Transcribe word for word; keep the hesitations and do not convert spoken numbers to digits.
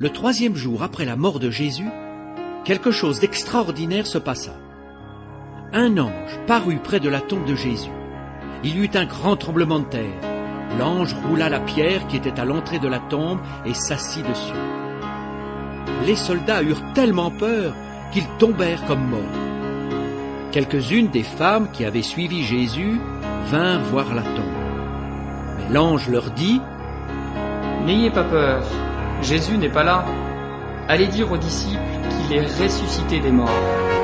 le troisième jour après la mort de Jésus, quelque chose d'extraordinaire se passa. Un ange parut près de la tombe de Jésus. Il y eut un grand tremblement de terre. L'ange roula la pierre qui était à l'entrée de la tombe et s'assit dessus. Les soldats eurent tellement peur qu'ils tombèrent comme morts. Quelques-unes des femmes qui avaient suivi Jésus vinrent voir la tombe. Mais l'ange leur dit : « N'ayez pas peur, Jésus n'est pas là. Allez dire aux disciples qu'il est ressuscité des morts.